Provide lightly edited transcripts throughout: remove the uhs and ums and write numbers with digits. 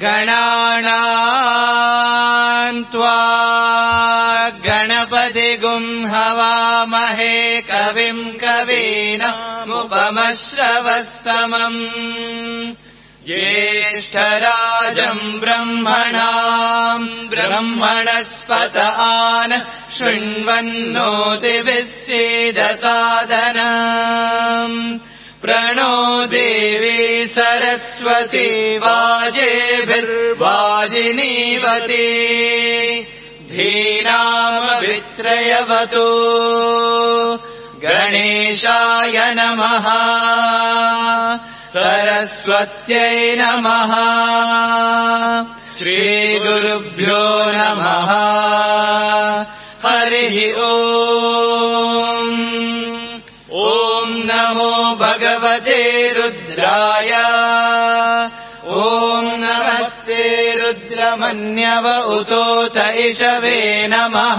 गणानां त्वा गणपतिगुं हवामहे कविं कवीनामुपमश्रवस्तमम् ज्येष्ठराजं ब्रह्मणां ब्रह्मणस्पत आन शृण्वन्नोतिभिः सीदसादनम् प्रणो देवी सरस्वती वाजेभिर्वाजिनीवती धीनामवित्रयवतु गणेशाय नमः सरस्वत्यै नमः श्रीगुरुभ्यो नमः हरिः ओम् ॐ नमो भगवते रुद्राय ॐ नमस्ते रुद्रमन्यव उतोत इषवे नमः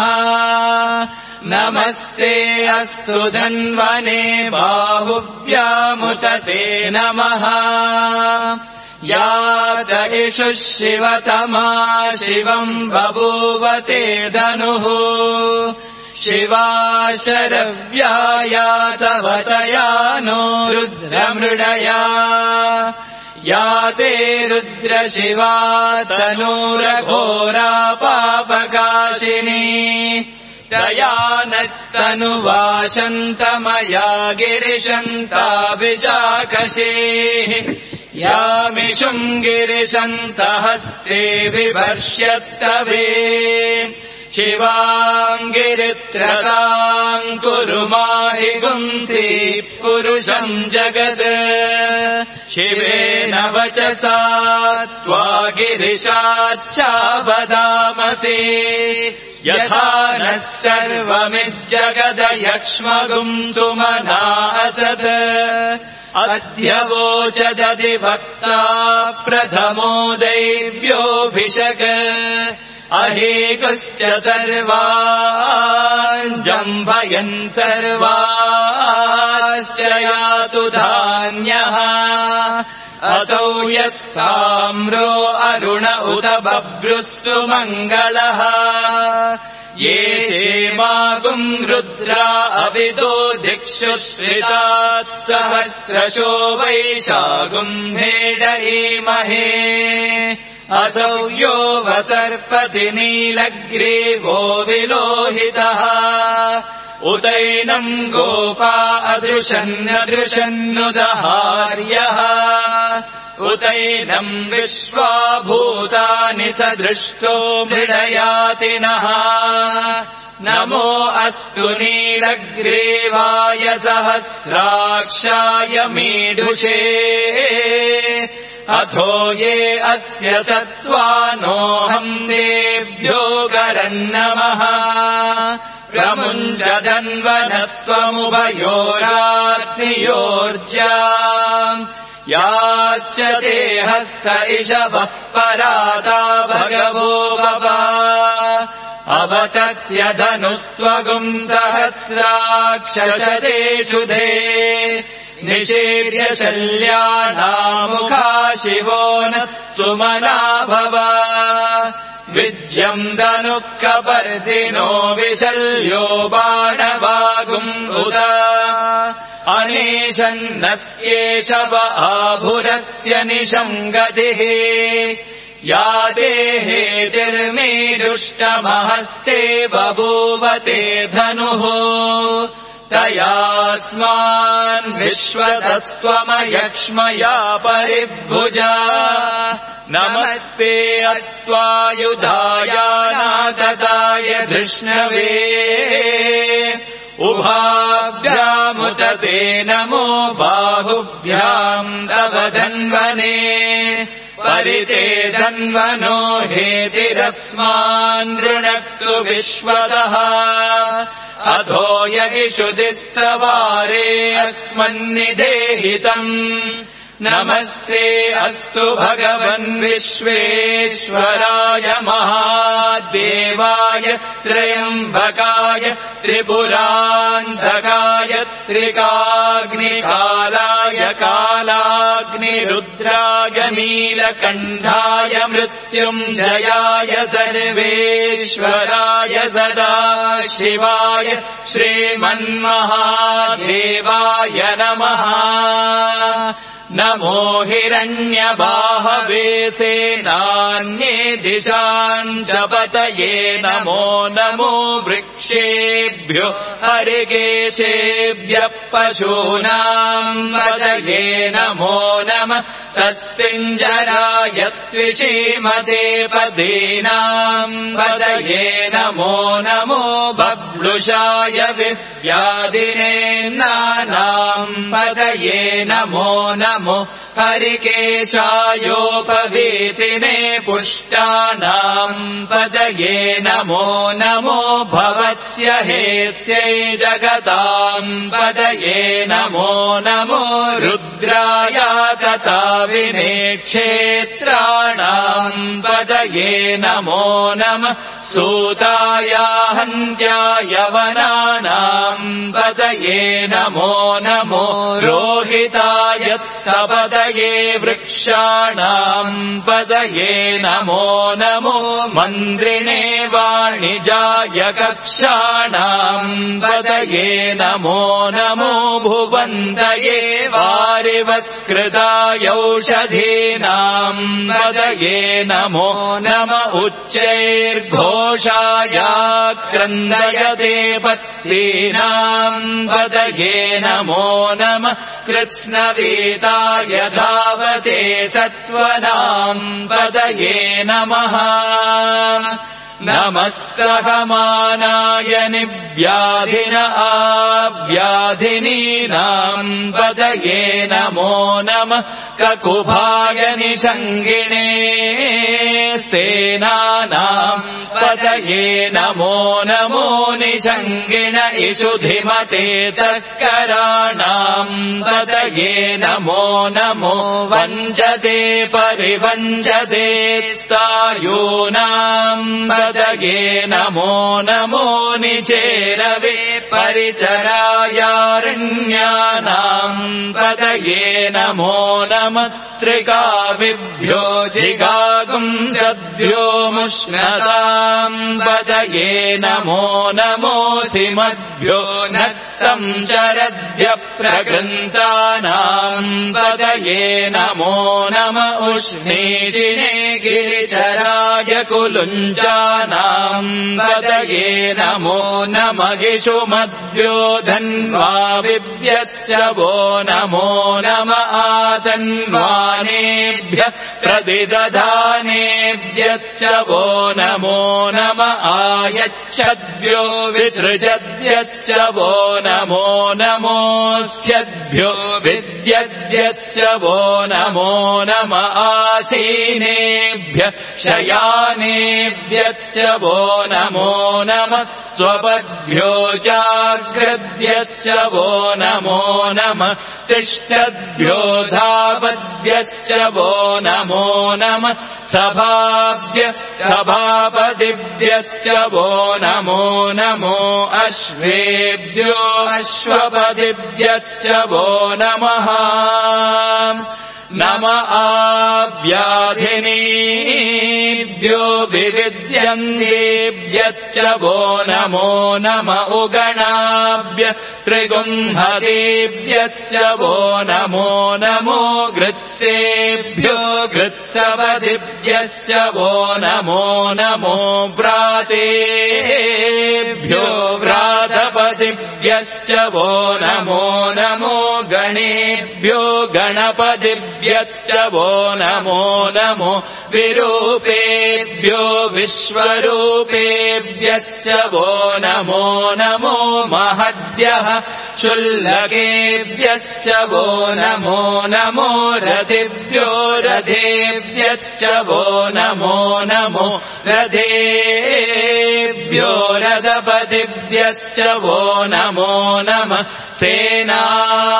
नमस्ते अस्तु धन्वने बाहुव्यामुत ते नमः याद इषुः शिवतमा शिवम् बभूव ते धनुः शिवा शरव्याया तव तया नो रुद्रमृडया या ते रुद्रशिवा तनूरघोरा पापकाशिनी तया नस्तनुवाशन्तमया गिरिशन्ताभिजाकशेः यामिषुम् गिरिशन्तहस्ते बिभर्ष्यस्तवे शिवाम् गिरित्रताम् कुरु माहि गुंसि पुरुषम् जगत् शिवेन वचसा त्वा गिरिशाच्छावदामसि यथा नः सर्वमिज्जगदयक्ष्मगुम् सुमना असत् अद्य वोचदधिभक्ता प्रथमो दैव्योऽभिषक् अहेकुश्च सर्वान् जम्भयन् सर्वाश्च यातु धान्यः असौ यस्ताम्रो अरुण उत बभ्रुः सुमङ्गलः ये चेमागुम् रुद्रा अविदो दिक्षु श्रितात् सहस्रशो वैशागुम् भेडयेमहे असौ यो वसर्पति नीलग्रीवो विलोहितः उतैनम् गोपा अदृशन्नदृशन्नुदहार्यः उतैनम् विश्वा भूतानि सदृष्टो मृडयातिनः नमो अस्तु नीलग्रीवाय सहस्राक्षाय मीढुषे अथो ये अस्य सत्त्वानोऽहम् तेभ्यो गरन्नमः प्रमुञ्चदन्वनस्त्वमुभयोराग्नियोर्जा याश्च ते हस्त इषवः पराता भगवो वपा अवतत्यधनुस्त्वगुम् सहस्राक्षशतेषु धे निशीर्य शल्यानामुखा शिवो न सुमना भव विज्यम् धनुः कपर्दिनो विशल्यो बाणवागुम् उत अनेशन्नस्येषव आभुरस्य निशङ्गतिः या देहेतिर्मेरुष्टमहस्ते बभूवते धनुः तयास्मान् विश्वतस्त्वमयक्ष्मया परिभुजा नमस्ते अस्त्वायुधायानाददाय धृष्णवे उभाभ्यामुत ते नमो बाहुभ्याम् तव धन्वने परिते धन्वनो हेतिरस्मान् ऋणक्तु विश्वतः अथो यगिषु दिस्तवारे अस्मन्निदेहितम् नमस्ते अस्तु भगवन् विश्वेश्वराय महादेवाय त्र्यम्बकाय त्रिपुरान्तकाय त्रिकाग्निकालाय कालाग्नि अनिरुद्राय नीलकण्ठाय मृत्युञ्जयाय सर्वेश्वराय सदा शिवाय श्रीमन्महादेवाय नमः। नमो हिरण्यबाहवे सेनान्ये दिशां च पतये नमो नमो वृक्षेभ्यो हरिकेशेभ्यः पशूनां पतये नमो नमः। सस्पिञ्जराय त्विषीमते पदीनां पतये नमो नमो। बभ्लुषाय विव्याधिनेन्नानां पतये नमो नमो। हरिकेशायोपवीतिने पुष्टानां पतये नमो नमो। भवस्य हेत्यै जगतां पतये नमो नमो। रुद्राय तथा विनेक्षेत्राणां पतये नमो नमः। सूताय हन्त्याय वनानां पतये नमो नमो। रोहिताय पतये वृक्षाणां पतये नमो नमो। मन्त्रिणे वाणिजाय कक्षाणां पतये नमो नमो। भुवन्तये वारिवस्कृताय औषधीनां पतये नमो नमः। उच्चैर्घोषाय क्रन्दयते पत्नीनां पतये नमो नमः। कृत्स्नवीताय धावते सत्त्वनां पतये नमः। नमः सहमानाय निव्याधिन आव्याधिनीनां पतये नमो नमः। ककुभाय निषङ्गिणे सेनानां पतये नमो नमो। निषङ्गिण इषुधिमते तस्कराणां पतये नमो नमो। वञ्चते परिवञ्चते स्थायूनां पतये नमो नमो। निचेरवे परिचरायारण्यानां पतये नमो नमः। श्रिकाविभ्यो जिगागुंसद्भ्यो मुष्णतां पतये नमो नमो। सिमद्भ्यो नक्तं चरद्भ्यः प्रकृन्तानां पतये नमो नमः। उष्णीषिणे गिरिचराय कुलुञ्चानां पतये नमो नमः। इषुमद्भ्यो धन्वाविभ्यश्च वो नमो नमः। आतन्वानेभ्यः प्रतिदधानेभ्यश्च वो नमो नमः। आयच्छद्भ्यो विसृजद्भ्यश्च वो नमो नमोऽस्यद्भ्यो विद्यद्भ्यश्च वो नमो नमः। आसीनेभ्यः शयानेभ्यश्च वो नमो नमः। स्वपद्भ्यो जाग्रद्भ्यश्च वो नमो नमः। तिष्ठद्भ्यो धावद्भ्यश्च वो नमो नमः। सभाभ्यः सभापतिभ्यश्च वो नमो नमो। अश्वेभ्यो अश्वपतिभ्यश्च वो नमः। नम आव्याधिनीभ्यो विविद्यन्तेभ्यश्च वो नमो नमः। उगणाभ्य श्रीगुंहतेभ्यश्च वो नमो नमो। गृत्सेभ्यो गृत्सपतिभ्यश्च वो नमो नमो। व्रातेभ्यो व्रातपतिभ्यश्च वो नमो नमो। गणेभ्यो गणपतिभ्यश्च वो नमो नमो। विरूपेभ्यो विश्वरूपेभ्यश्च वो नमो नमो। महद्भ्यः शुल्लकेभ्यश्च वो नमो नमो। रथेभ्यो रथेभ्यश्च वो नमो नमो। रथेभ्यो रथपतिभ्यश्च वो नमो नमः।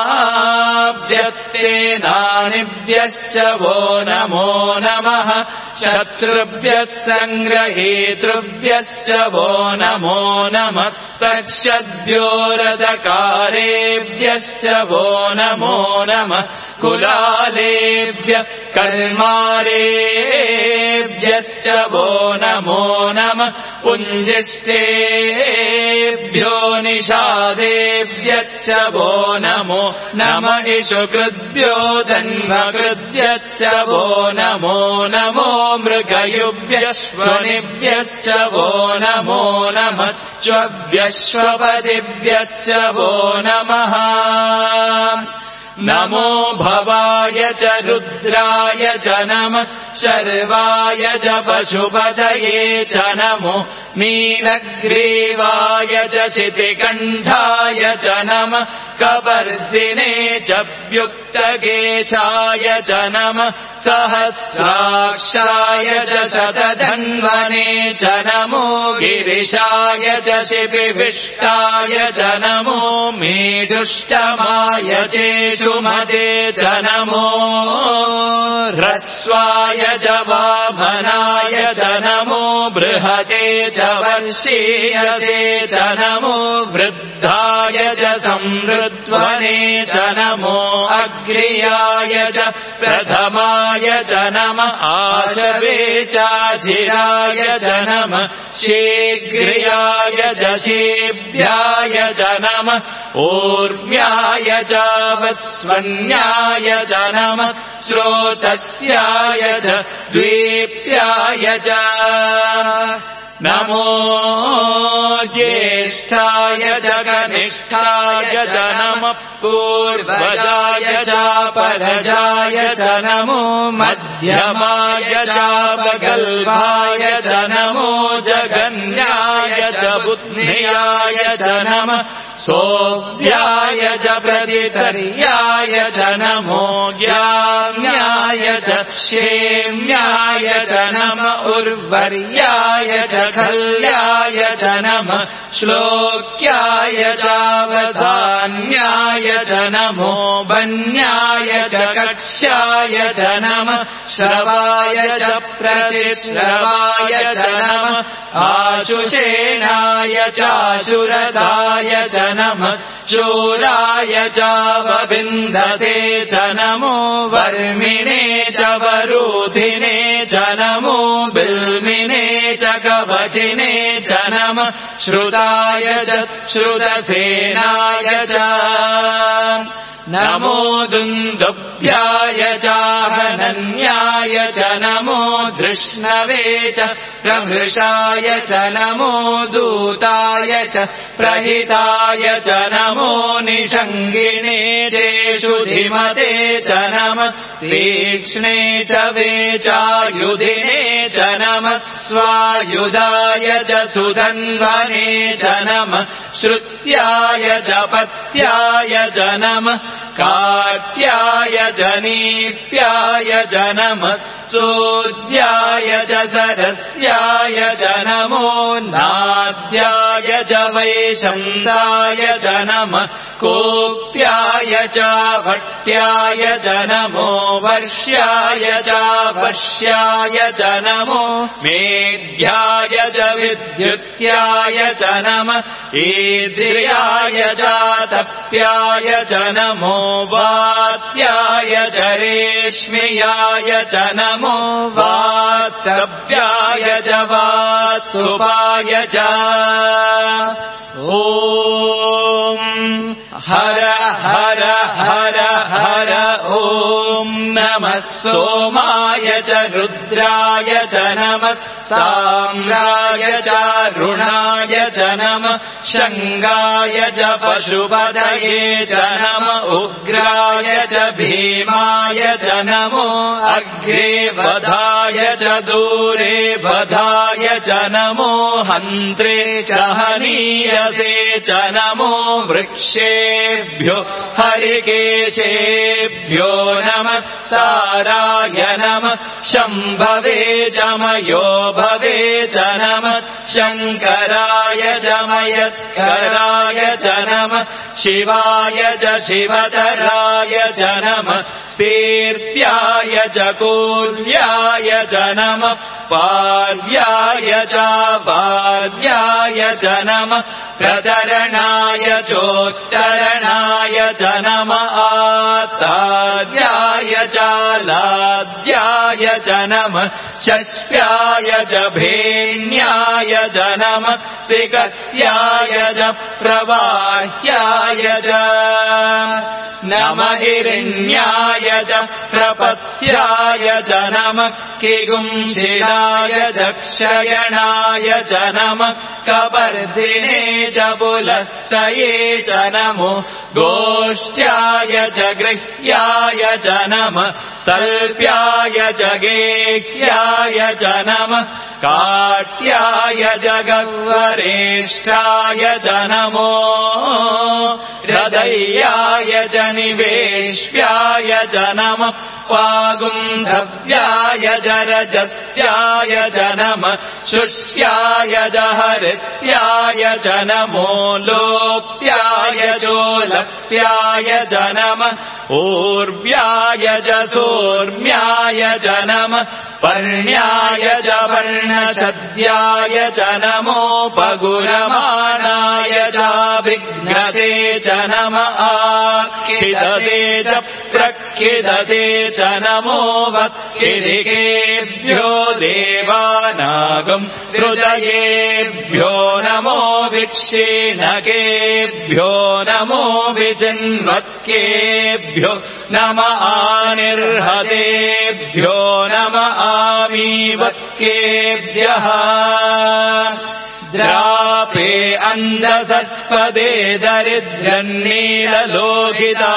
सेनाभ्यः सेनानिभ्यश्च वो नमो नमः। शत्रुभ्यः सङ्ग्रहेतृभ्यश्च वो नमो नमः सक्षद्भ्यो रथकारेभ्यश्च वो नमो नमः कुलालेभ्यः कर्मारेभ्यश्च वो नमो नमः पुञ्जिष्टेभ्यो निषादेभ्यश्च वो नमो नमः इषुकृद्भ्यो धन्वकृद्भ्यश्च वो नमो नमो मृगयुभ्यश्वनिभ्यश्च वो नमो नमः श्वभ्यश्वपदिभ्यश्च वो नमः नमो भवाय च रुद्राय च नमः शर्वाय च पशुपतये च नमो नीलग्रीवाय च शितिकण्ठाय च नमः कपर्दिने च व्युक्तकेशाय च नमः सहस्राक्षाय च शतधन्वने च नमो गिरिशाय च शिपिविष्टाय च नमो मेढुष्टमाय चेषुमते च नमो ह्रस्वाय च वामनाय च नमो बृहते च वर्षीयते च नमो वृद्धाय च संवृध्वने च नमो अग्र्याय च प्रथमाय च नमः आशवे चाधिराय च नमः शीघ्र्याय च शीभ्याय च नमः ऊर्म्याय च वस्वन्याय च नमः श्रोतस्याय च द्वीप्याय च नमो ज्येष्ठाय च कनिष्ठाय च नमः पूर्वजाय च परजाय च नमो मध्यमाय च पगल्भाय च नमो जगन्याय च बुद्ध्याय च नमः सोऽव्याय च प्रतिसर्याय च नमो ज्ञान्याय च क्षेम्याय च नमः उर्वर्याय च खल्याय च नमः श्लोक्याय चावसान्याय च नमो वन्याय च कक्ष्याय च नमः श्रवाय च प्रतिश्रवाय च नमः आशुषेणाय चाशुरताय च नमः शूराय चावबिन्धते च नमो वर्मिणे च वरूधिने च नमो बिल्मिने च कवचिने च नमः श्रुताय च श्रुतसेनाय च नमो दुन्दुभ्याय चाहनन्याय च नमो धृष्णवे च प्रभृशाय च नमो दूताय च प्रहिताय च नमो निषङ्गिणे चेषुधिमते च नमस्तीक्ष्णे शवे चायुधिने च नमः स्वायुधाय च सुधन्वने च नमः श्रुत्याय च पत्याय च नमः काट्याय च नीप्याय च नमः चोद्याय च सरस्याय च नमो नाद्याय च वैशन्ताय च नमः कोप्याय च भट्याय च नमो वर्ष्याय च वश्याय च नमो मेढ्याय च विद्युत्याय च नमः ईद्रियाय च तप्याय च नमो वात्याय च रेश्म्याय च नमो वास्तव्याय च वास्तुपाय च ॐ हर हर हर हर ॐ नमः सोमाय च रुद्राय च नमः साम्राय च रुणाय च नमः शङ्गाय च पशुपतये च नमः उग्राय च भीमाय च नमो अग्रे वधाय च दूरे वधाय च नमो हन्त्रे च हनीयसे च नमो वृक्षेभ्यो हरिकेशेभ्यो नमस्ता शङ्काराय नमः शम्भवे च मयो भवे च नमः शङ्कराय च मयस्कराय च नमः शिवाय च शिवतराय च नमः स्तीर्त्याय च कूल्याय च नमः पार्याय च वार्याय च नमः प्रतरणाय चोत्तरणाय च नमः आतार्याय च लाद्याय च नमः षष्ट्याय च भेन्याय च नमः सिकत्याय च प्रवाह्याय च नमः हिरण्याय च प्रपत्याय च नमः किगुंशिलाय च क्षयणाय च नमः कपर्दिने च पुलस्तये च नमो गोष्ठ्याय च गृह्याय च नमः सल्प्याय च गेह्याय च नमः काट्याय च गह्वरेष्ठाय च नमो हृदयाय च निवेश्याय च नमः पागुंसव्याय च रजस्याय च नमः शुष्याय च हरित्याय च नमो लोप्याय चोलप्याय च नमः ऊर्व्याय च सोर्म्याय च नमः पर्ण्याय च वर्णशद्याय च नमोपगुरमाणाय च विघ्नते च नमः आखिदते च प्रखिदते च नमो वत्किरिकेभ्यो देवानागम् हृदयेभ्यो नमो विक्षीणकेभ्यो नमो विचिन्वत्केभ्यो नमः आनिर्हतेभ्यो नमः आमीवत्केभ्यः द्रापे अन्धसस्पदे दरिद्रन्नीललोकिता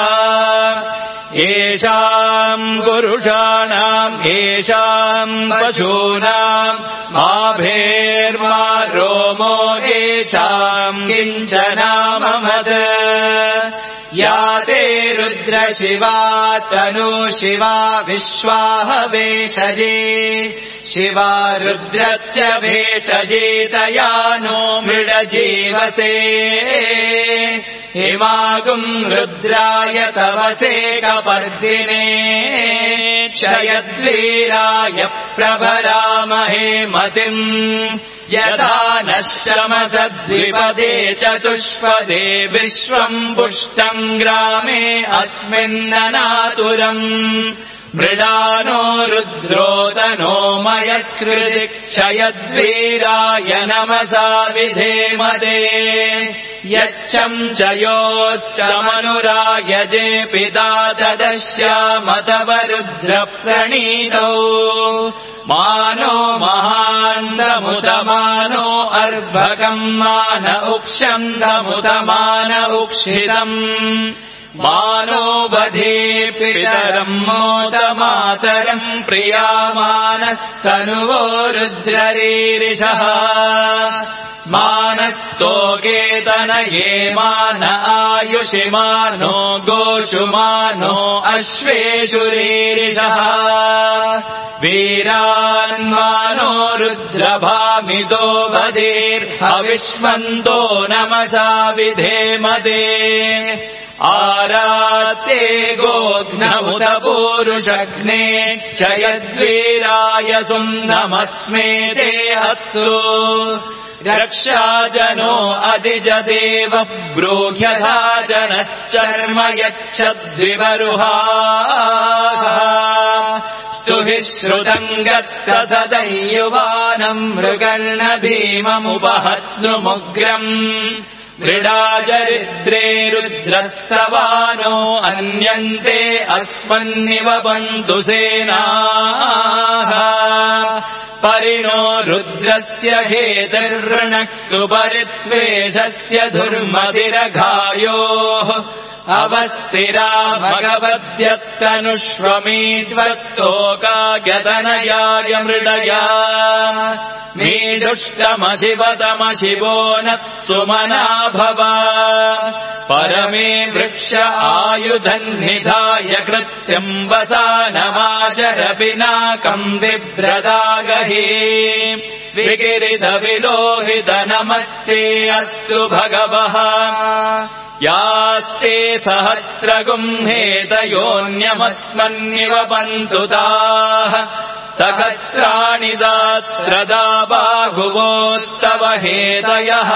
येषाम् पुरुषाणाम् येषाम् पशूनाम् माभेर्मा रोमो येषाम् किञ्चनाममत् या ते रुद्रशिवा तनु शिवा विश्वाह भेषजे शिवा रुद्रस्य भेषजे तया नो मृडजीवसे हिमागुम् रुद्राय तवसे कपर्दिने क्षयद्वीराय प्रभरामहे मतिम् यथा नः शमसद्विपदे चतुष्पदे विश्वम् पुष्टम् ग्रामे अस्मिन्ननातुरम् मृडानो रुद्रोदनो मयस्कृति क्षयद्वीराय नमसा विधेमते यच्छम् च योश्च मनुरायजे पिता तदश्यामतवरुद्रप्रणीतौ मानो महान्तमुतमानो अर्भकम् मान उक्षन्तमुतमान उक्षितम् मानो बधे पितरम् मोदमातरम् प्रियामानस्तनुवो रुद्ररीरिषः मानस्तोकेतनये मान आयुषि मानो गोषु मानो अश्वेषु रीरिषः वीरान्मानो रुद्रभामितो बधीर्हविष्मन्तो नमसा विधेमते आराते गोघ्नमुत पूरुषग्ने क्षयद्वीराय सुम्नमस्मे ते अस्तु रक्षाजनो अधिजदेव ब्रूह्यधाजन चर्म यच्छद्विवरुहाः स्तुहि श्रुतम् गत्त सदैयुवानम् मृगर्ण भीममुपहत्नुमुग्रम् मृडाचरिद्रे रुद्रस्तवानो अन्यन्ते अस्मन्निव बन्तु सेनाः परिणो रुद्रस्य हेतर्णक्तु परित्वेषस्य धुर्मतिरघायोः अवस्थिरा भगवद्भ्यस्तनुष्वमीड्वस्तोकायतनयाय मृडया मीडुष्टमशिवतमशिवो न सुमना भव परमे वृक्ष आयुधन्निधाय कृत्यम् वसानमाचर पिनाकम् बिभ्रदागहि विकिरितविलोहित नमस्ते अस्तु भगवः यास्ते सहस्रगुम्हेतयोऽन्यमस्मन्निव पन्तु ताः सहस्राणि दास्त्रदा बाहुवोस्तव हेतयः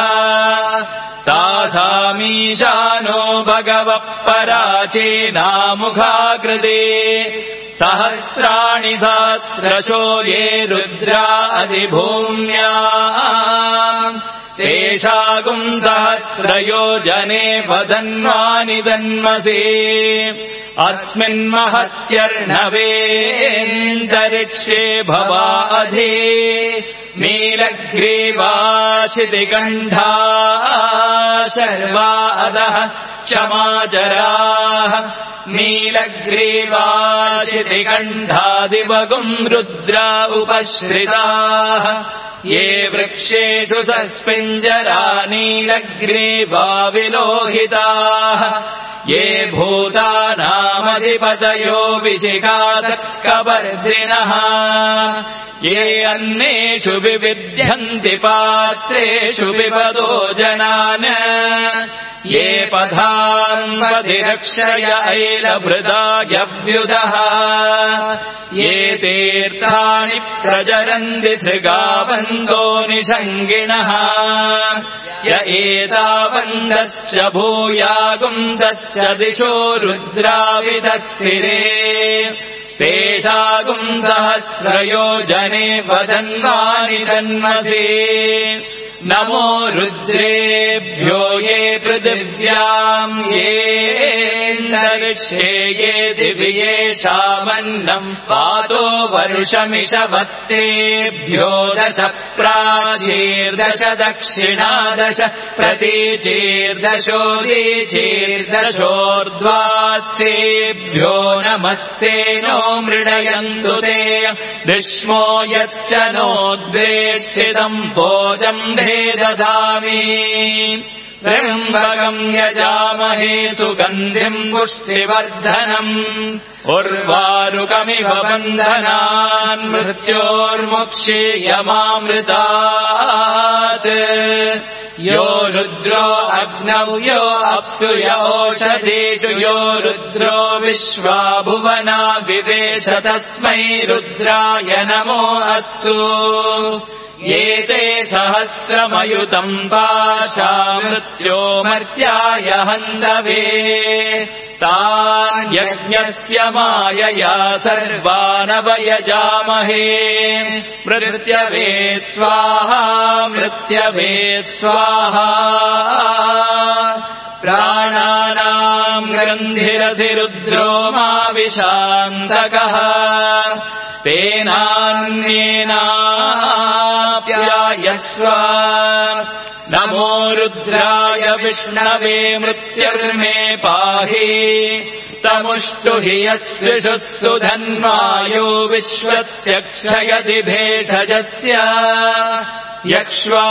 तासामीशानो भगवः पराचेनामुखाकृते सहस्राणि सहस्रशो ये रुद्रा अधिभूम्या तेषागुम् सहस्रयोजने वदन्वानि दन्मसे अस्मिन्महत्यर्णवेऽन्तरिक्षे भवाधे नीलग्रीवाशितिकण्ठा शर्वा अधः क्षमाचराः नीलग्रीवाशितिकण्ठादिवगुम् रुद्रा उपश्रिताः ये वृक्षेषु सस्पिञ्जरा नीलग्रीवा विलोहिताः ये भूतानामधिपतयो विशिखासक्कवर्धिनः ये अन्नेषु विविध्यन्ति पात्रेषु विपदो जनान् ये पधान्वधिरक्षय ऐलभृदायव्युदः ये तीर्थानि प्रचरन्ति सृगावन्दो निषङ्गिणः य एतावन्दश्च भूयागुंसश्च दिशो रुद्रावितस्थिरे तेषागुम् सहस्रयोजने वदन्वानि दन्मसे नमो रुद्रेभ्यो ये पृथिव्याम् येऽन्तरिक्षे ये दिव्येषामन्नम् पातो वर्षमिषवस्तेभ्यो 10 प्राचीर्दश दक्षिणादश प्रतीचीर्दशोदीचीर्दशोर्ध्वास्तेभ्यो नमस्ते नो मृडयन्तु ते दिश्मो यश्च नोद्वेष्टितम् भोजम् ददामि त्र्यम्बकम् यजामहे सुगन्धिम् पुष्टिवर्धनम् उर्वारुकमिव बन्धनान् मृत्योर्मुक्षीयमामृतात् यो रुद्रो अग्नौ यो अप्सु य ओषधीषु यो रुद्रो विश्वा भुवना विवेश तस्मै रुद्राय नमो अस्तु एते सहस्रमयुतम् पाशा मृत्यो मर्त्याय हन्तवे तान् यज्ञस्य मायया सर्वानवयजामहे मृत्यवे स्वाहा मृत्यवे स्वाहा प्राणानाम् ग्रन्थिरसि रुद्रो मा विशान्तकः तेनान्येनाप्यायस्व नमो रुद्राय विष्णवे मृत्युर्मे पाहि तमुष्टुहि यस्विषुः सुधन्वायो विश्वस्य क्षयति भेषजस्य यक्ष्वा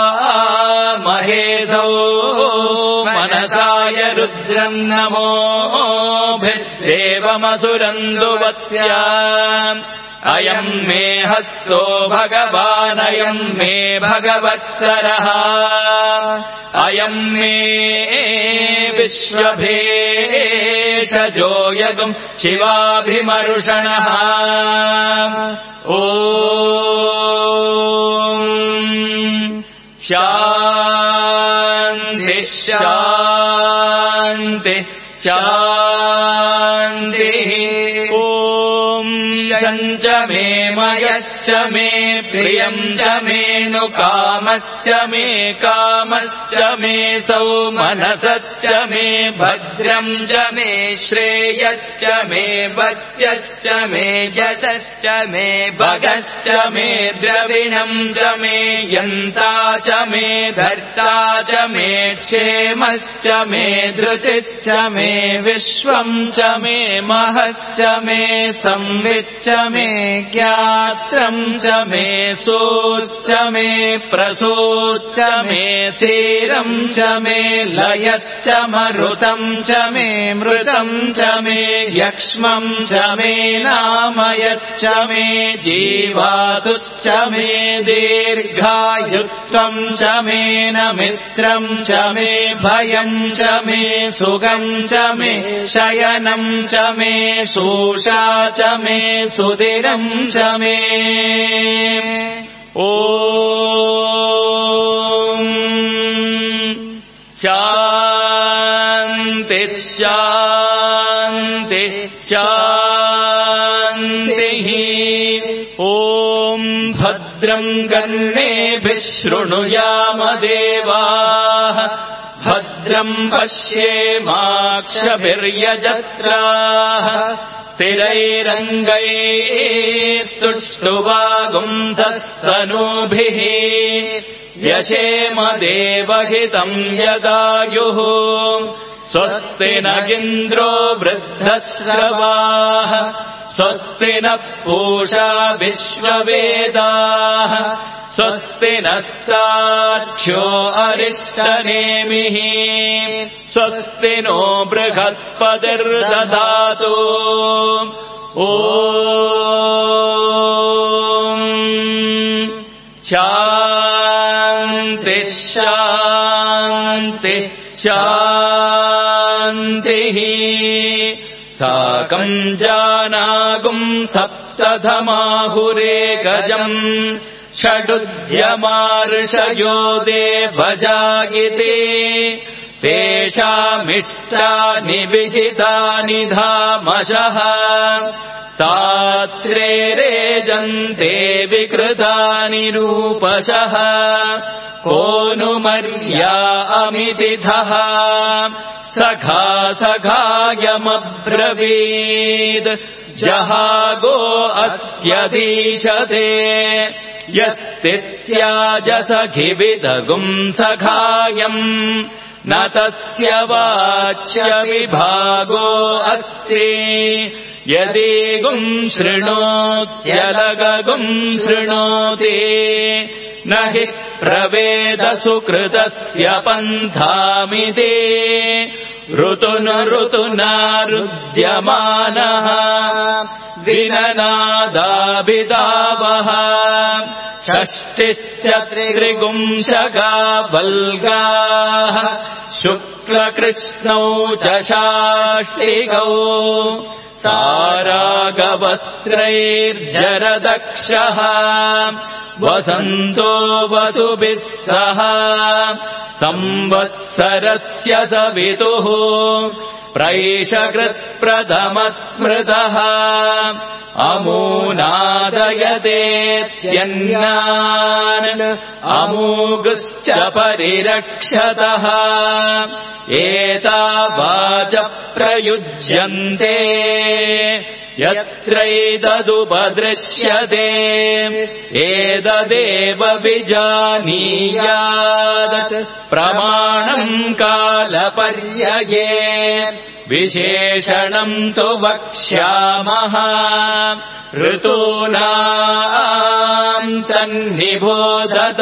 महेशौ मनसाय रुद्रम् नमोभिर्देवमसुरन्दुवस्य अयम् मे हस्तो भगवानयम् मे भगवत्तरः अयम् मे विश्वभेषजो यगुम् शिवाभिमर्षणः ॐ शान्ति शान्ति शान्तिः ॐ शञ्च मे मयश्च मे प्रियम् च मे धेनुकामश्च मे कामश्च मे सौमनसश्च मे भद्रम् च मे श्रेयश्च मे वस्यश्च मे यशश्च मे भगश्च मे द्रविणम् च मे यन्ता च मे धर्ता च मे क्षेमश्च मे धृतिश्च मे विश्वम् च मे महश्च मे संविच्च मे ज्ञात्रम् च मे सोश्च मे प्रसोश्च मे सीरम् च मे लयश्च मरुतम् च मे मृतम् च मे यक्ष्मम् च मे नामयच्च मे जीवातुश्च मे दीर्घायुत्वम् च मे नमित्रम् च मे भयम् च मे सुगम् च मे शयनम् च मे शोषा च मे सुदिरम् च मे ॐ शान्ति शान्ति शान्तिः ॐ भद्रम् कर्णेभिः शृणुयाम देवाः भद्रम् पश्येमाक्षभिर्यजत्राः स्थिरैरङ्गैस्तुष्टुवागुंसस्तनूभिः व्यशेम देवहितम् यदायुः स्वस्ति न इन्द्रो वृद्धश्रवाः स्वस्ति नः पूषा विश्ववेदाः स्वस्ति नस्तार्क्ष्यो अरिष्टनेमिः स्वस्ति नो बृहस्पतिर्दधातु ॐ शान्ति शान्ति शान्तिः साकम् जानागुम् सप्तधमाहुरेकजम् षडुद्यमार्षयो देवजायिते तेषामिष्टानि विहितानि धामशः तात्रे रेजन्ते विकृतानि रूपशः को नु मर्या अमितिथः सखा सखायमब्रवीद् जहागो अस्य दीशते यस्तित्याजसखिविदगुम् सखायम् न तस्य वाच्य विभागो अस्ति यदीगुम् शृणोत्यलगगुम् शृणोति न हि प्रवेदसुकृतस्य पन्थामिति ऋतुनारुद्यमानः विननादाभिदावः षष्टिश्च त्रिगुंशगा वल्गाः शुक्लकृष्णौ च षाष्टिकौ सारागवस्त्रैर्जरदक्षः वसन्तो वसुभिः सह संवत्सरस्य सवितुः प्रैषकृत्प्रथमस्मृतः अमूनादयतेत्यन्नान् अमूगुश्च परिरक्षतः एतावाच प्रयुज्यन्ते यत्रैतदुपदृश्यते एतदेव विजानीयात् प्रमाणम् कालपर्यये विशेषणम् तु वक्ष्यामः ऋतूनाम् तन्निबोधत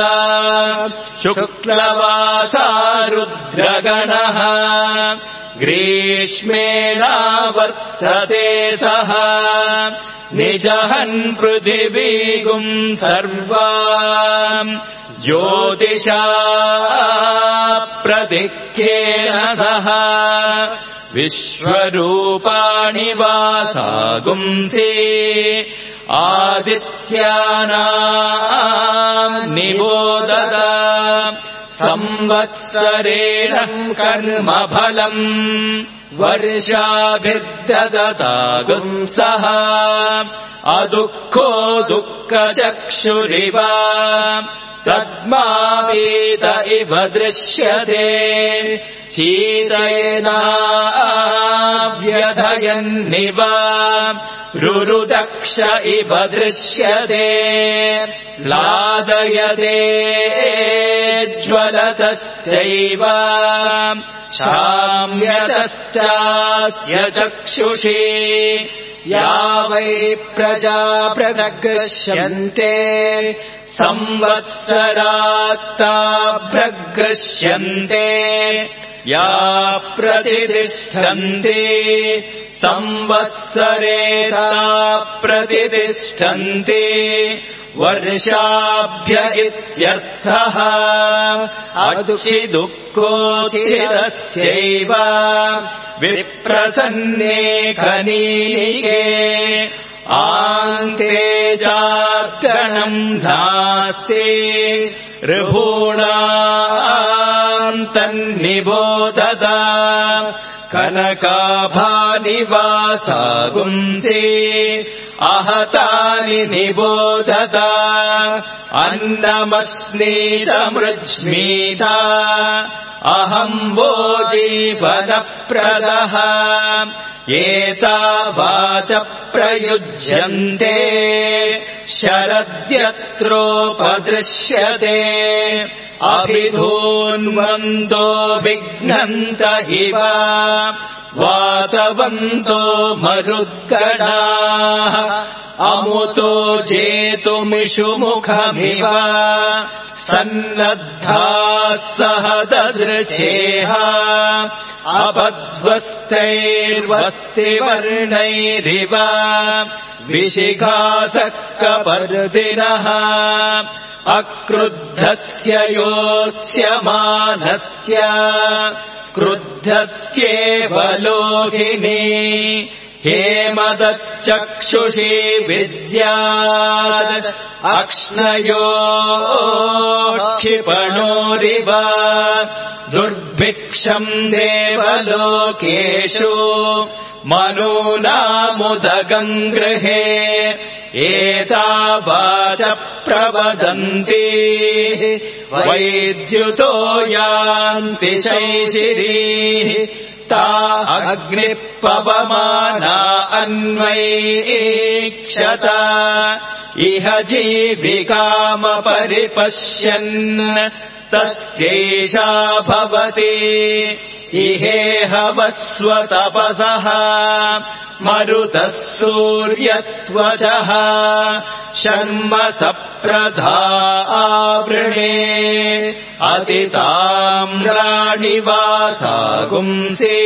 शुक्लवासा रुद्रगणः ग्रीष्मेणावर्तते सः निजहन् पृथिवीगुम् सर्वाम् ज्योतिषा प्रतिख्येन सह विश्वरूपाणि वासागुंसि आदित्यानाम् निबोधत संवत्सरेण कर्मफलम् वर्षाभिर्ददतागुंसः अदुःखो दुःखचक्षुरिव तद्मावीत इव दृश्यते शीतेनाव्यथयन्निव रुरुदक्ष इव दृश्यते लादयते ज्वलतश्चैव शाम्यतश्चास्य चक्षुषी या वै प्रजा प्रगृह्यन्ते संवत्सरात्ता प्रगृह्यन्ते या प्रतितिष्ठन्ति संवत्सरेता प्रतितिष्ठन्ति वर्षाभ्य इत्यर्थः अदुषि दुःखोत्थितस्यैव विप्रसन्ने खनीनिके आन्ते चात्कणम् नास्ति ऋभूणान्तन्निबोधत कनकाभानि वासागुंसि आहतानि निबोधत अन्नमस्नीतमृज्मीत अहम्बो जीवनप्रदः एतावाच प्रयुज्यन्ते शरद्यत्रोपदृश्यते अभिधून्वन्तो विघ्नन्त इव वातवन्तो मरुद्गणाः अमुतो जेतुमिषुमुखमिव सन्नद्धाः सह ददृशेह अपध्वस्तैर्वस्तिवर्णैरिव विशिखासक्कपर्दिनः अक्रुद्धस्य योत्स्यमानस्य क्रुद्धस्येव लोहिनी हेमदश्चक्षुषी विद्यात् अक्ष्णयो क्षिपणोरिव दुर्भिक्षम् देवलोकेषु मनूनामुदगम् गृहे एतावाच प्रवदन्ति वैद्युतो यान्ति शैशिरीः ता अग्निः पवमाना अन्वैक्षत इह जीविकामपरिपश्यन् तस्यैषा भवति इहेहवस्वतपसः मरुतः सूर्यत्वचः शर्म सप्रधा आवृणे अतिताम्राणि वासागुंसि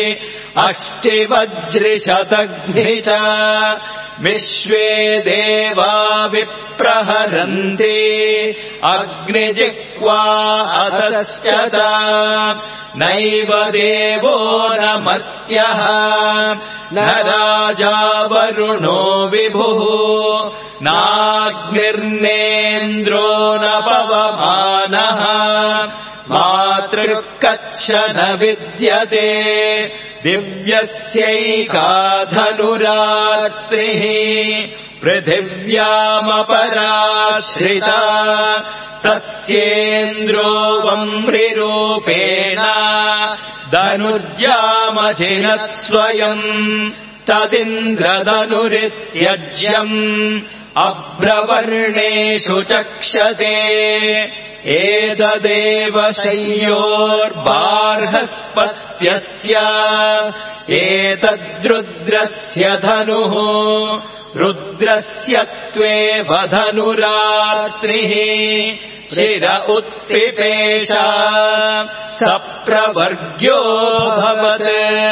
अष्टिवज्रिशतघ्नि च विश्वे देवा विप्रहरन्ति अग्निजिह्वा अतश्च नैव देवो न मर्त्यः न राजा वरुणो विभुः नाग्निर्नेन्द्रो न पवमानः मातृकच्छ न विद्यते दिव्यस्यैका धनुरात्रिः पृथिव्यामपराश्रिता तस्येन्द्रो वम्रिरूपेण धनुर्जामचिनः स्वयम् तदिन्द्रधनुरित्यज्यम् अभ्रवर्णेषु चक्षते एतदेव शय्योर्बार्हस्पत्यस्य एतद्रुद्रस्य धनुः रुद्रस्य त्वेव धनुरात्रिः शिर उत्पिपेश सप्रवर्ग्यो भवत्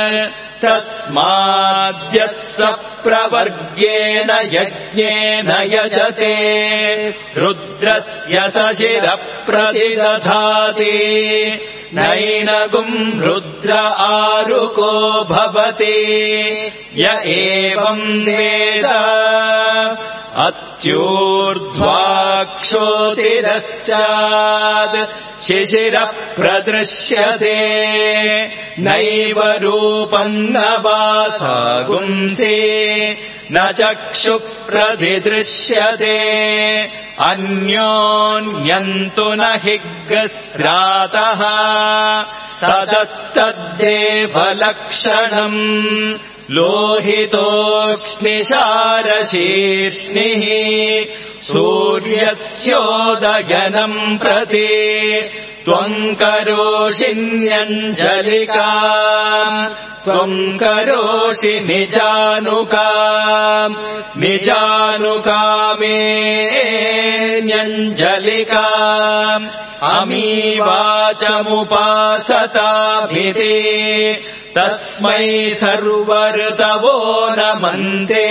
तस्माद्यः सप्रवर्गेण यज्ञेन यजते रुद्रस्य स शिरप्रतिदधाति नैनगुम् रुद्र आरुको भवति य एवम् वेद अत्यूर्ध्वाक्षोतिरश्चात् शिशिरः प्रदृश्यते नैव रूपम् न वासागुंसि न चक्षुः प्रतिदृश्यते अन्योन्यन्तु न हि ग्रस्रातः सदस्तद्देवलक्षणम् लोहितोऽग्निशारशीर्ष्णिः सूर्यस्योदयनम् प्रति त्वम् करोषिण्यञ्जलिका त्वम् करोषि निजानुकामेऽन्यञ्जलिका अमीवाचमुपासताभिते तस्मै सर्वऋतवो नमन्ते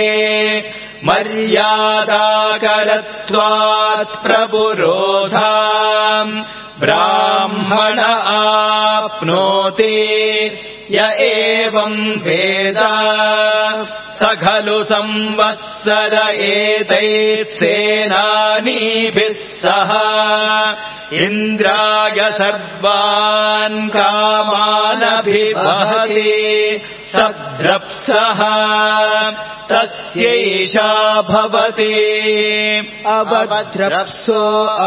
मर्यादाकरत्वात् प्रपुरोधाम् ब्राह्मण आप्नोति य एवम् वेद स खलु संवत्सर एतैः सेनानीभिः सह इन्द्राय सर्वान् कामानभिवहति सद्रप्सः तस्यैषा भवति अवद्रप्सो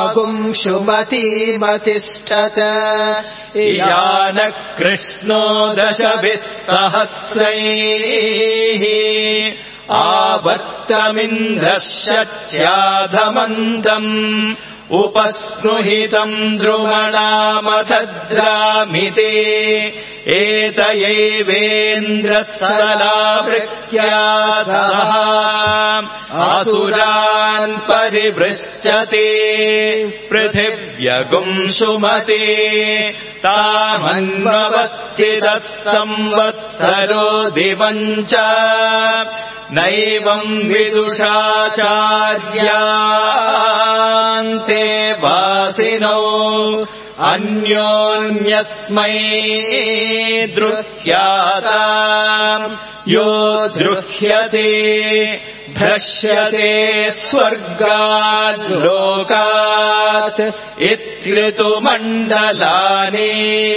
अगुंशुमतीमतिष्ठत यान कृष्णो दशभिः सहस्रैः आवर्तमिन्द्रश्च्याधमन्तम् उपस्नुहितम् द्रुमणामथद्रामिते एतयैवेन्द्रस्तलावृत्या सह असुरान् परिवृश्चते पृथिव्यगुंसुमते तामन्ववस्थितः संवत्सरो दिवम् च नैवम् विदुषाचार्यान्ते वासिनो अन्योन्यस्मै द्रुह्याता यो द्रुह्यते भ्रश्यते स्वर्गात् लोकात् इत्ऋतुमण्डलानि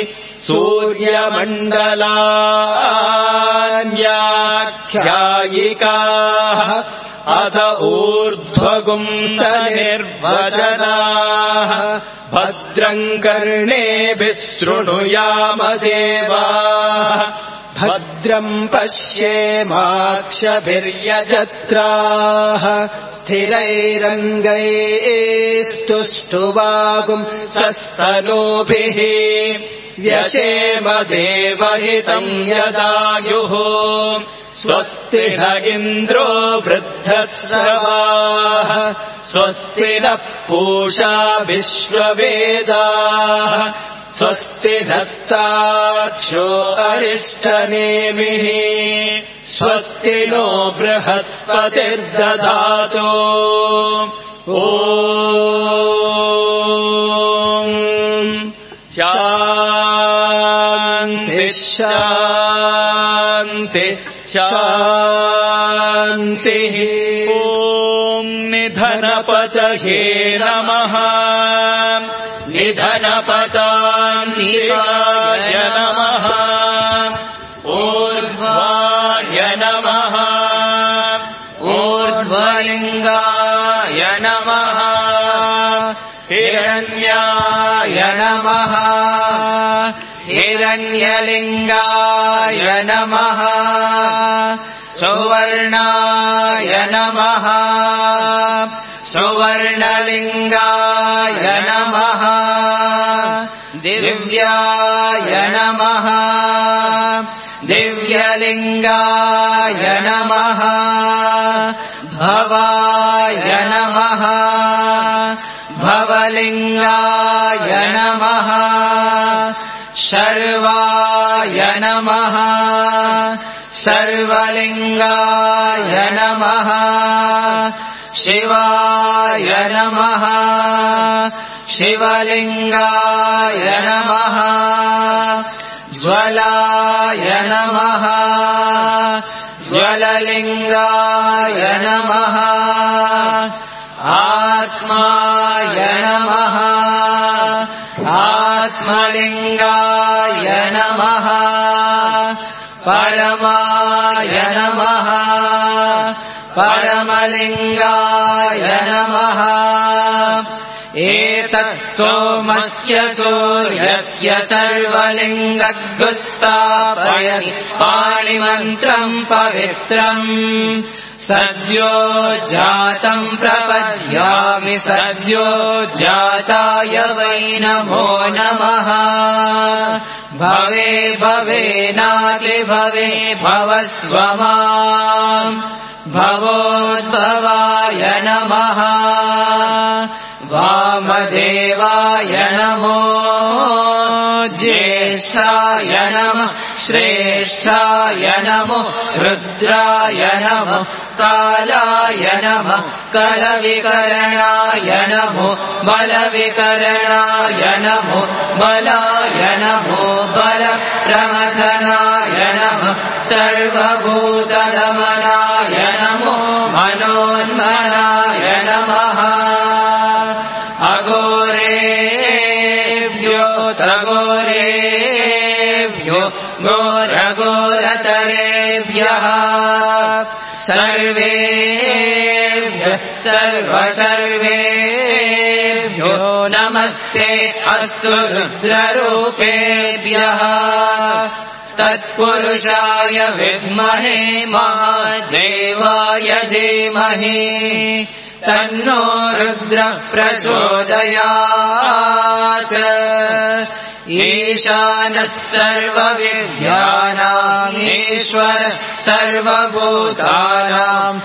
सूर्यमण्डलान्याख्यायिकाः अथ ऊर्ध्वगुंस्तनिर्वचनाः भद्रम् कर्णेभिः शृणुयाम देवाः भद्रम् पश्येमाक्षभिर्यजत्राः स्थिरैरङ्गैस्तुष्टुवागुंसस्तनूभिः व्यशेम देवहितम् यदायुः स्वस्ति न इन्द्रो वृद्धश्रवाः स्वस्ति नः पूषा विश्ववेदाः स्वस्ति नस्ताक्षो अरिष्टनेमिः स्वस्ति नो बृहस्पतिर्दधातु ॐ शान्ति शान्ति शान्तिः ॐ निधनपतये नमः निधनपतान्तिकाय नमः ऊर्ध्वाय नमः ऊर्ध्वलिङ्गाय नमः हिरण्याय नमः हिरण्यलिङ्गाय नमः सुवर्णाय नमः सुवर्णलिङ्गाय नमः दिव्याय नमः दिव्यलिङ्गाय नमः भवाय नमः भवलिङ्गाय नमः शर्वाय नमः सर्वलिङ्गाय नमः शिवाय नमः शिवलिङ्गाय नमः ज्वलाय नमः ज्वललिङ्गाय नमः आत्माय नमः आत्मलिङ्गाय नमः परमाय नमः परमलिङ्गाय नमः एतत् सोमस्य सूर्यस्य सर्वलिङ्गगुस्थापयति पाणिमन्त्रम् पवित्रम् सद्यो जातम् प्रपद्यामि सद्यो जाताय वै नमो नमः भवे भवेनादिभवे भवस्व माम् भवोद्भवाय नमः वामदेवाय नमो ज्येष्ठाय नमः श्रेष्ठाय नमो रुद्राय नमः कालाय नमः कलविकरणाय नमो बलविकरणाय नमो बलाय नमो बलप्रमथनाय नमः सर्वभूतदमनाय नमो मनोन्मनाय नमः अघोरेभ्यो तघोरेभ्यो घोरघोरतरेभ्यः सर्वेभ्यः सर्वेभ्यो नमस्ते अस्तु रुद्ररूपेभ्यः तत्पुरुषाय विद्महे महादेवाय धीमहि तन्नो रुद्रः प्रचोदयात् ईशानः सर्वविद्यानामीश्वर सर्वभूतानाम्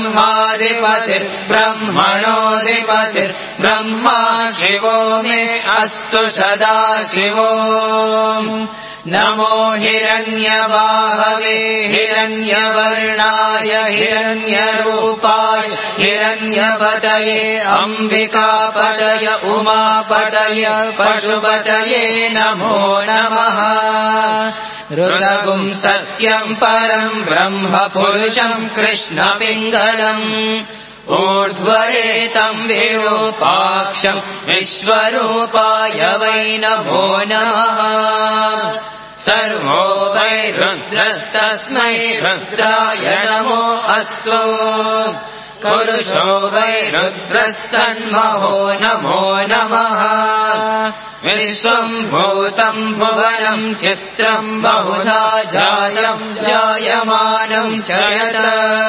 ब्रह्माधिपतिर्ब्रह्मणोऽधिपतिर्ब्रह्मा शिवो मे अस्तु सदा शिवो नमो हिरण्यबाहवे हिरण्यवर्णाय हिरण्यरूपाय हिरण्यपतये अम्बिकापतय उमापतय पशुपतये नमो नमः ऋतगुम् सत्यम् परम् ब्रह्म पुरुषम् कृष्णपिङ्गलम् ऊर्ध्वरेतम् विरूपाक्षम् विश्वरूपाय वै नमो नमः सर्वो वै रुद्रस्तस्मै रुद्राय नमो अस्तु पुरुषो वै रुद्रः सन्महो नमो नमः विश्वम् भूतम् भुवनम् चित्रम् बहुधा जायम् जायमानम् च यत्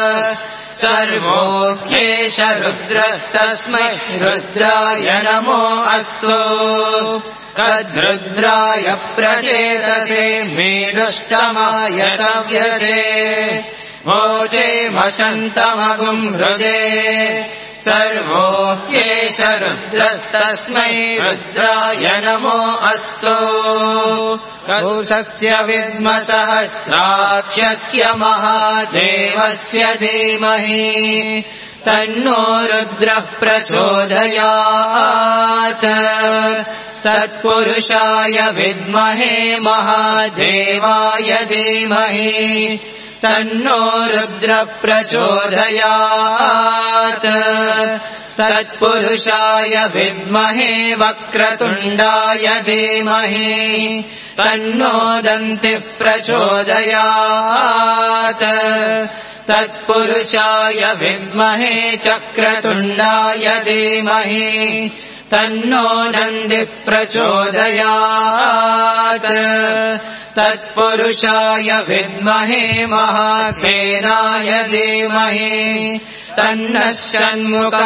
सर्वोऽप्येष रुद्रस्तस्मै रुद्राय नमो अस्तु कद्रुद्राय प्रचेतसे मेरुष्टमाय तव्यसे वोचे मशन्तमगुम् हृदे सर्वोऽप्येष रुद्रस्तस्मै रुद्राय नमो अस्तु कौशस्य विद्मसहस्राक्षस्य महादेवस्य धीमहि तन्नो रुद्रः प्रचोदयात् तत्पुरुषाय विद्महे महादेवाय धीमहि तन्नो रुद्रः प्रचोदयात् तत्पुरुषाय विद्महे वक्रतुण्डाय धीमहि तन्नो दन्तिः प्रचोदयात् तत्पुरुषाय विद्महे चक्रतुण्डाय धीमहि तन्नो नन्दिः प्रचोदयात् तत्पुरुषाय विद्महे महासेनाय धीमहि तन्नः षण्मुखः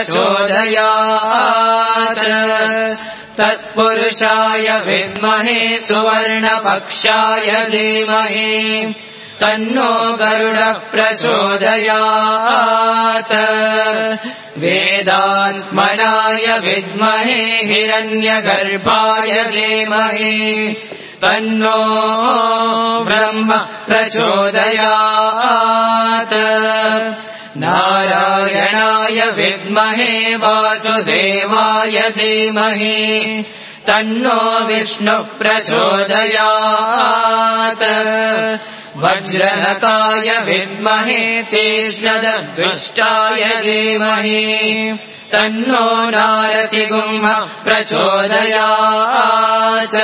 प्रचोदयात् तत्पुरुषाय विद्महे सुवर्णपक्षाय धीमहि तन्नो गरुडः प्रचोदयात् वेदात्मनाय विद्महे हिरण्यगर्भाय धीमहि तन्नो ब्रह्म प्रचोदयात् नारायणाय विद्महे वासुदेवाय धीमहि तन्नो विष्णुः प्रचोदयात् वज्रनकाय विद्महे तीक्ष्णदंष्ट्राय धीमहि तन्नो नारसिंहः प्रचोदयात्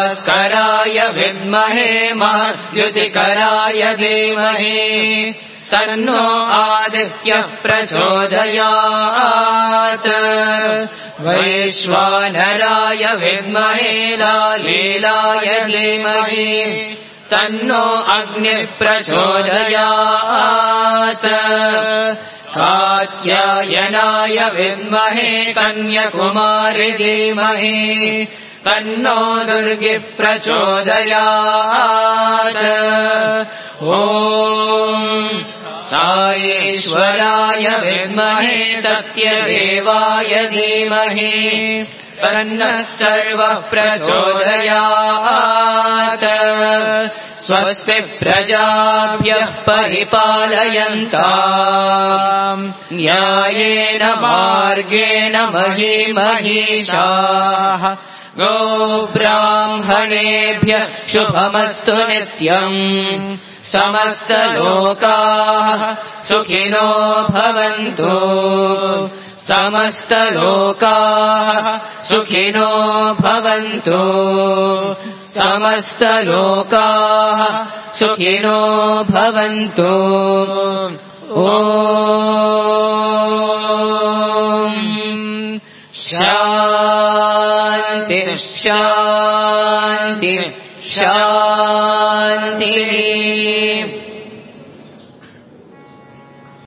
भास्कराय विद्महे महद्युतिकराय धीमहि तन्नो आदित्यः प्रचोदयात् वैश्वानराय विद्महे लीलाय धीमहि तन्नो अग्निः प्रचोदयात् कात्यायनाय विद्महे कन्याकुमारी धीमहि तन्नो दुर्गिः प्रचोदयात् ॐ सायेश्वराय विद्महे सत्यदेवाय धीमहि तन्नः सर्वः प्रचोदयात् स्वस्ति प्रजाभ्यः परिपालयन्ताम् न्यायेन मार्गेण महीमहीषाः गोब्राह्मणेभ्यः शुभमस्तु नित्यम् समस्तलोकाः सुखिनो भवन्तु समस्तलोकाः सुखिनो भवन्तु समस्तलोकाः सुखिनो भवन्तु ॐ शान्ति शान्ति शान्तिः